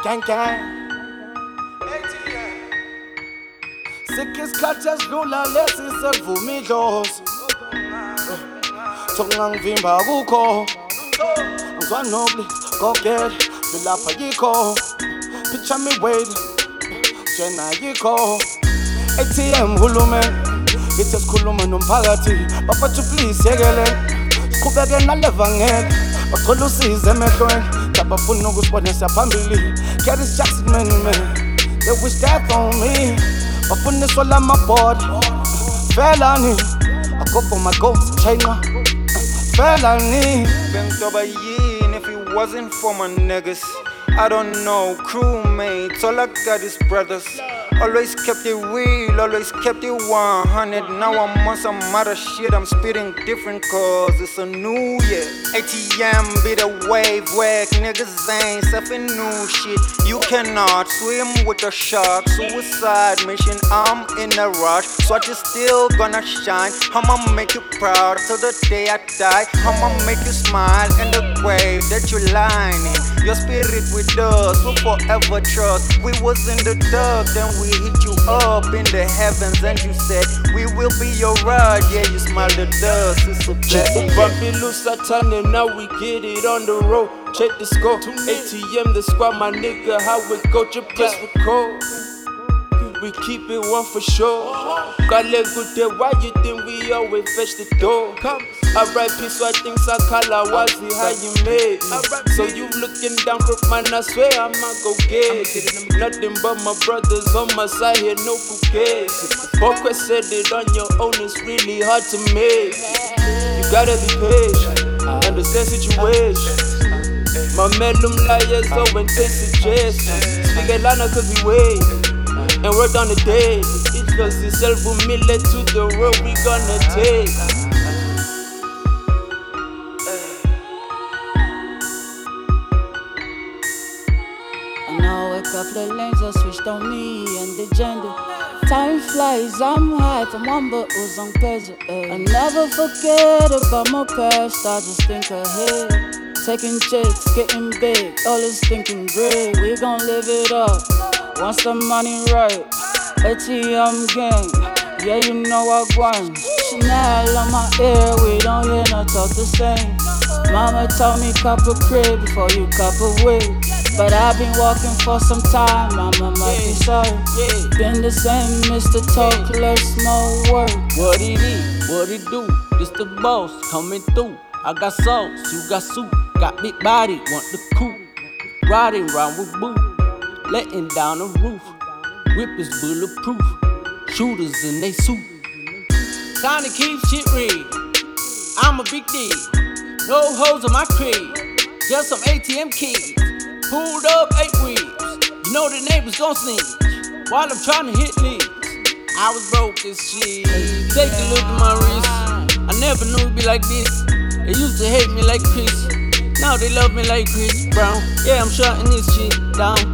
Gang gang. Sikhisikhathi esidlula lesi sekuvuma idlozi. Ngangivimba kukho ngizwa nobly gogela bilapha yikho picture me waiting jena yikho ATM hulumeni ithi sikhuluma nomphakathi bafethu please yekele siqhubeke nalevangeli bacela usize emehlweni abafuna ukusibonisa phambili Curtis Jackson man they wish death on me bafuniswa lamabhoda felani I go for my goals China felani Bent over yin if it wasn't for my niggas I don't know, crewmates, all I got is brothers Always kept it real, always kept it 100 Now I'm on some other shit, I'm spitting different cause it's a new year ATM be the wave whack, niggas ain't surfing new shit You cannot swim with the shark, suicide mission, I'm in a rush Swatch is still gonna shine, I'ma make you proud till the day I die I'ma make you smile in the grave that you're lying in Your spirit with us, we'll forever trust We was in the dark, then we hit you up in the heavens and you said we will be your ride. Yeah, you smile the dust, it's a blessing. Bumpy loose Satan and now we get it on the road. Check the score, ATM the squad, my nigga, how we go, just press record. We keep it one for sure. Got let good day, why you think we always fetch the door? Alright, peace, so I think Sakala was it how you made it. So you looking down, crook man, I swear I'ma go get it. Nothing but my brothers on my side here, no cookies. Bokwe said it on your own, it's really hard to make it. You gotta be patient, understand situation. My melum liars, so when they suggestions. Speak a lana cause we wait. And work on the day. It goes this album millet to the road we gonna take. I know a couple of lanes are switched on me and the gender. Time flies, I'm high from one but who's on pleasure. I never forget about my past, I just think ahead. Taking chicks, getting big, all this thinking great. We gon' live it up. Once the money right, ATM gang, yeah you know I grind. Chanel on my ear, we don't hear no talk the same. Mama told me cop a crib before you cop a wig. But I've been walking for some time, mama might be sorry. Been the same, Mr. Talk, less more work. What it is, what it do, this the boss coming through. I got sauce, you got soup, got big body, want the coupe. Riding round with boo. Letting down the roof, whip is bulletproof, shooters in they suit. Time to keep shit real, I'm a big deal. No hoes in my crib, just some ATM keys. Pulled up 8 wheels, you know the neighbors gon' snitch while I'm trying to hit leads. I was broke as shit, take a look at my wrist. I never knew it'd be like this. They used to hate me like Chris, now they love me like Chris Brown. Yeah, I'm shutting this shit down.